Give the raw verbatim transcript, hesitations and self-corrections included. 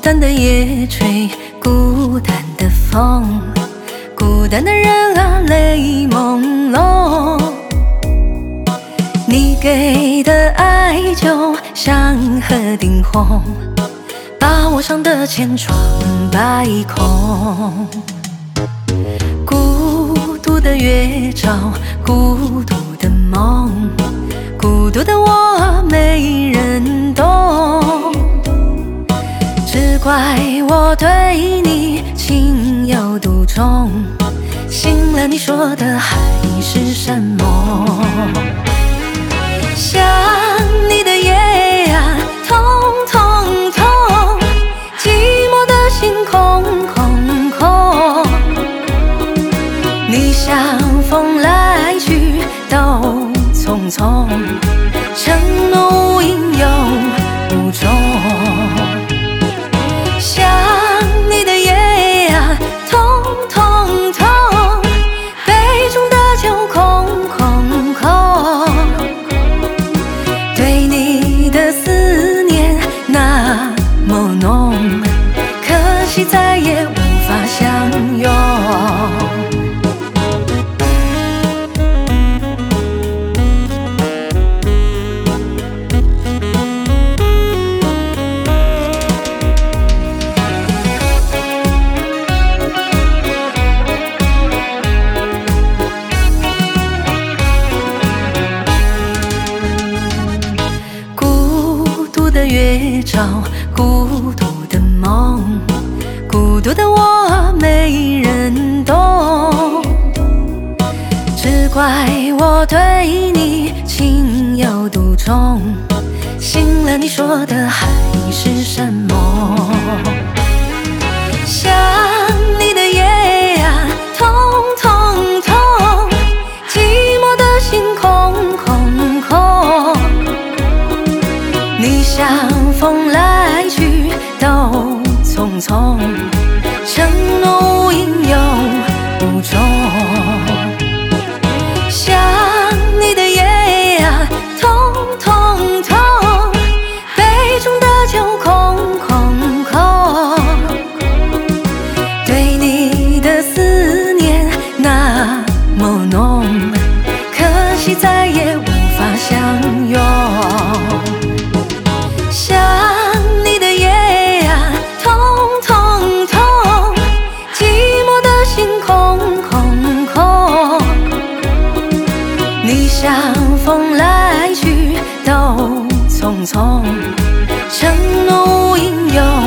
单的夜吹孤单的风，孤单的人啊，泪朦胧。你给的爱就像河顶红，把我伤得千疮百孔。孤独的月照孤独的梦，孤独的我没人懂。只怪我对你情有独钟，醒了你说的海誓山盟。想你的夜啊，痛痛痛，寂寞的心空空空。你像风来去都匆匆，承诺无影又无踪。想你的夜啊，痛痛痛，杯中的酒空空空。对你的思念那么浓，可惜再也无法相拥。月照孤独的梦，孤独的我没人懂。只怪我对你情有独钟，醒了你说的海誓山盟。想你的夜啊，痛痛痛，寂寞的心空空空。你像风来去都匆匆，承诺无影又无踪。想你的夜啊，痛痛痛，杯中的酒空空空。对你的思念那么浓，可惜再也无法相拥。想你的夜啊，痛痛痛，寂寞的心空空空。你像风来去都匆匆，承诺无影又